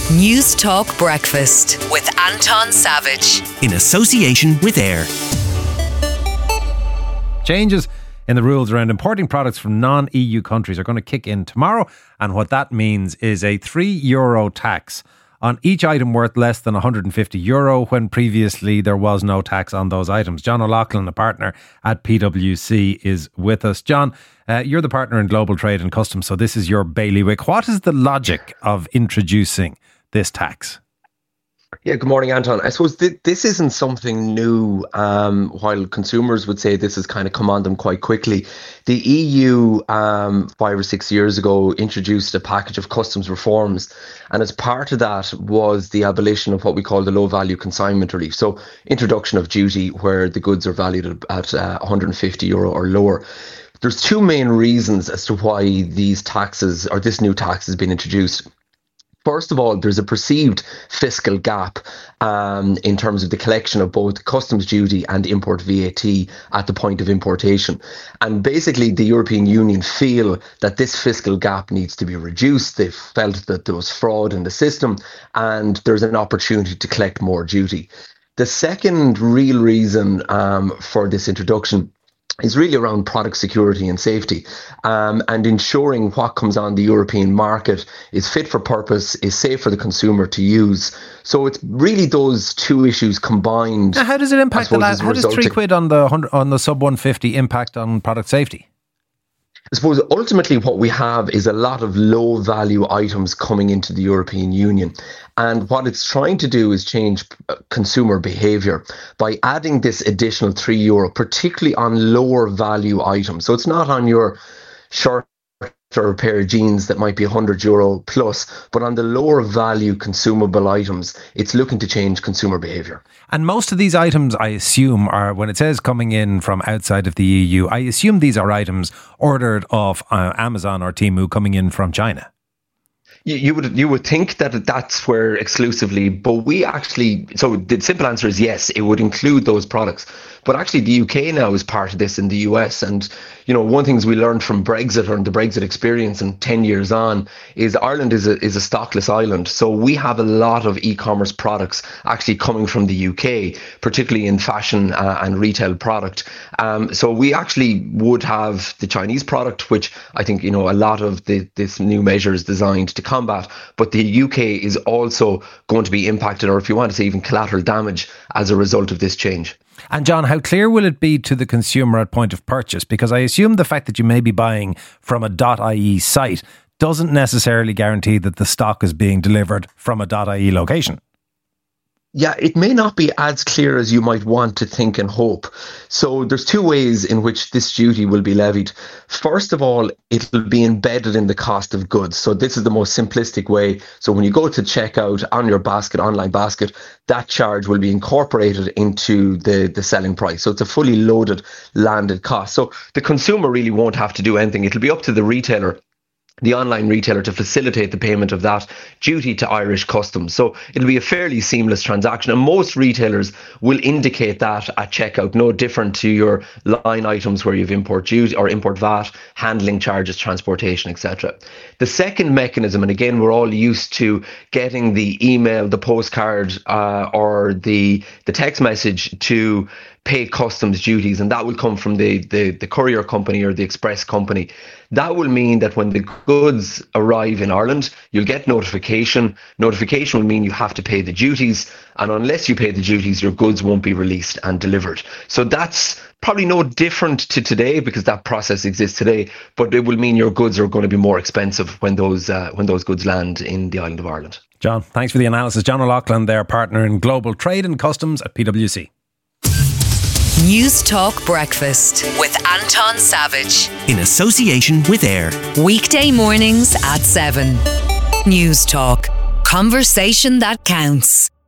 News Talk Breakfast with Anton Savage. In association with AIR. Changes in the rules around importing products from non-EU countries are going to kick in tomorrow, and what that means is a €3 tax on each item worth less than €150, when previously there was no tax on those items. John O'Loughlin, a partner at PwC, is with us. John, you're the partner in Global Trade and Customs, so this is your bailiwick. What is the logic of introducing this tax? Yeah, good morning, Anton. I suppose this isn't something new, while consumers would say this has kind of come on them quite quickly. The EU, 5 or 6 years ago, introduced a package of customs reforms, and as part of that was the abolition of what we call the low-value consignment relief. So introduction of duty where the goods are valued at €150 or lower. There's two main reasons as to why these taxes, or this new tax, has been introduced. First of all, there's a perceived fiscal gap in terms of the collection of both customs duty and import VAT at the point of importation. And basically, the European Union feel that this fiscal gap needs to be reduced. They've felt that there was fraud in the system and there's an opportunity to collect more duty. The second real reason for this introduction is really around product security and safety, and ensuring what comes on the European market is fit for purpose, is safe for the consumer to use. So it's really those two issues combined. Now, how does it impact how does £3 on the sub 150 impact on product safety? I suppose ultimately what we have is a lot of low value items coming into the European Union. And what it's trying to do is change consumer behaviour by adding this additional €3, particularly on lower value items. So it's not on your shirt or a pair of jeans that might be €100 plus, but on the lower value consumable items, it's looking to change consumer behaviour. And most of these items, I assume, are, when it says coming in from outside of the EU, I assume these are items ordered off Amazon or Temu coming in from China. You would think that that's where exclusively, but we actually, so the simple answer is yes, it would include those products. But actually the UK now is part of this in the US. And, you know, one of the things we learned from Brexit, or the Brexit experience, and 10 years on, is Ireland is a stockless island. So we have a lot of e-commerce products actually coming from the UK, particularly in fashion and retail product. So we actually would have the Chinese product, which I think, you know, a lot of this new measure is designed to combat. But the UK is also going to be impacted, or if you want to say even collateral damage, as a result of this change. And John, how clear will it be to the consumer at point of purchase? Because I assume the fact that you may be buying from a .ie site doesn't necessarily guarantee that the stock is being delivered from a .ie location. Yeah, it may not be as clear as you might want to think and hope. So there's two ways in which this duty will be levied. First of all, it'll be embedded in the cost of goods. So this is the most simplistic way. So when you go to checkout on your basket, online basket, that charge will be incorporated into the selling price. So it's a fully loaded landed cost. So the consumer really won't have to do anything. It'll be up to the retailer, the online retailer, to facilitate the payment of that duty to Irish customs. So it'll be a fairly seamless transaction, and most retailers will indicate that at checkout, no different to your line items where you've import duty or import VAT, handling charges, transportation, etc. The second mechanism, and again, we're all used to getting the email, the postcard, or the text message to pay customs duties, and that will come from the courier company or the express company. That will mean that when the goods arrive in Ireland, you'll get notification. Notification will mean you have to pay the duties, and unless you pay the duties, your goods won't be released and delivered. So that's probably no different to today, because that process exists today, but it will mean your goods are going to be more expensive when those goods land in the island of Ireland. John, thanks for the analysis. John O'Loughlin, their partner in Global Trade and Customs at PwC. News Talk Breakfast with Anton Savage. In association with AIR. Weekday mornings at 7. News Talk. Conversation that counts.